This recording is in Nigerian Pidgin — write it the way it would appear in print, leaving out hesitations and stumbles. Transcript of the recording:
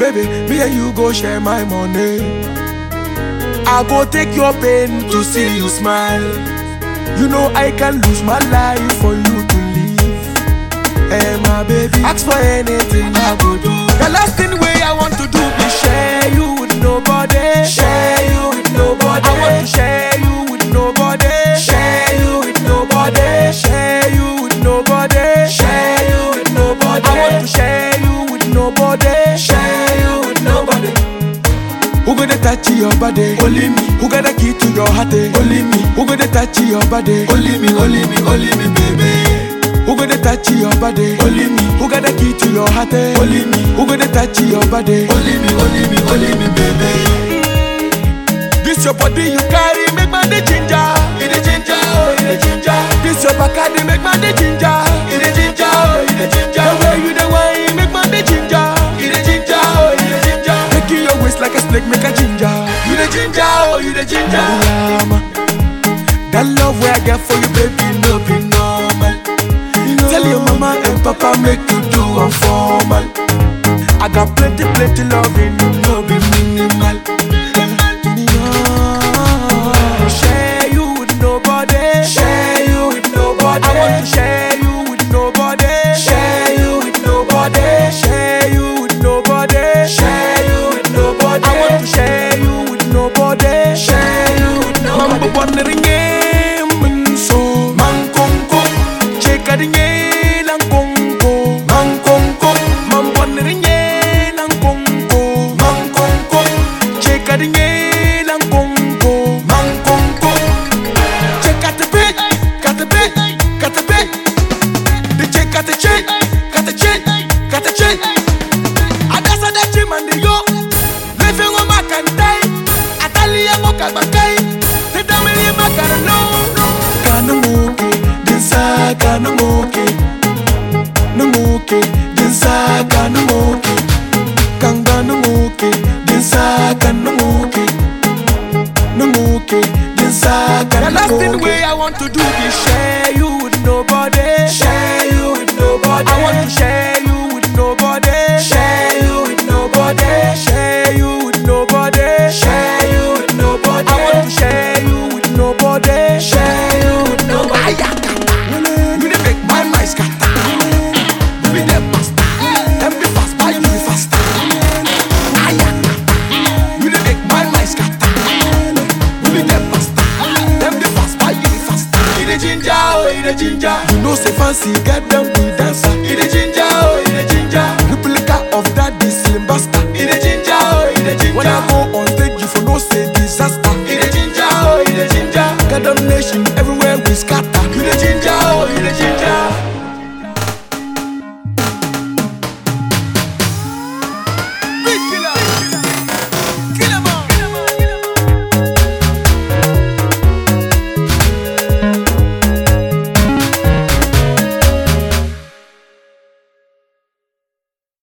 baby, me and you go share my money. I go take your pain to see you smile. You know I can lose my life for you to live. Hey my baby, ask for anything I go do. The last thing way I want to do is share you with nobody. Share you with nobody. I want to share you with nobody. Share you with nobody. Share you with nobody. Share you with nobody. I want to share you with nobody. Share you with nobody. Who gonna touch your body? Only me. Who got the key to your heart? Only me. Who gonna touch your body? Only me, only me, only me, baby. Who gonna touch your body? Only me. Who got the key to your heart? Only me. Who gonna touch your body? Only me, only me, only me, baby. This your body you carry, make my ginger. It is ginger, oh, it is ginger. This your Bacardi, make my ginger. It is ginger, oh, it is ginger. The way you the wine, make my ginger. It is ginger, oh, it is ginger. Making your waist like a snake, make a ginger. You the ginger, oh, you the ginger. That love where I get for you, baby, no be normal. Tell your mama and papa make you do one formal. I got plenty, plenty loving, no be minimal. Share you with nobody. Share you with nobody. I want to share you with nobody. Share you with nobody. Share you with nobody. Share you with nobody. I want to share you with nobody. Share you with nobody. Mambo wondering so man konko cheka dinge lang konko man konko man wondering lang konko man konko cheka dinge lang konko man konko cheka the bit got the bit got the bit the check got the check got the check got the check adasa da chimande yo living on my kantai atalia moka bakai the dameli makarano Namuke, dinsaga namuke, namuke, dinsaga namuke, kanga namuke, dinsaga namuke, namuke, dinsaga namuke. The last thing way I want to do is share you with nobody. Share you with nobody. I want to share you with nobody. Share you with nobody. Share you with nobody. Share you with nobody. I want to share you with nobody. Share you with nobody. You dey make my mind scatter. You be the master. Them be fast, but you be faster. You dey make my mind scatter. You be the master. Them be fast, but you be faster. You the ginger, oh, you the ginger. You know say fancy, get them be dancer. You the ginger, oh, you the ginger. Replica of that this slim bastard. You the ginger, oh, you the ginger. When I go on stage, you for no say disaster. You the ginger, oh, you the ginger. Got them nation everywhere we scatter. You the ginger.